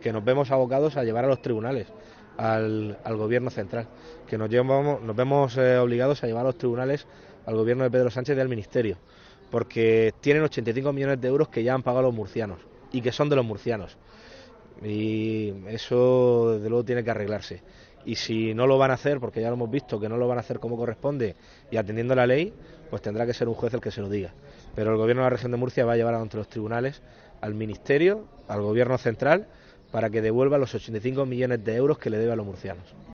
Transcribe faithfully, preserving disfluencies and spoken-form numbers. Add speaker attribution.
Speaker 1: que nos vemos abocados a llevar a los tribunales al, al gobierno central, que nos, llevamos, nos vemos eh, obligados a llevar a los tribunales al gobierno de Pedro Sánchez y al ministerio, porque tienen ochenta y cinco millones de euros que ya han pagado los murcianos y que son de los murcianos. Y eso desde luego tiene que arreglarse. Y si no lo van a hacer, porque ya lo hemos visto que no lo van a hacer como corresponde y atendiendo la ley, pues tendrá que ser un juez el que se lo diga. Pero el gobierno de la región de Murcia va a llevar ante los tribunales al ministerio, al gobierno central, para que devuelva los ochenta y cinco millones de euros que le debe a los murcianos.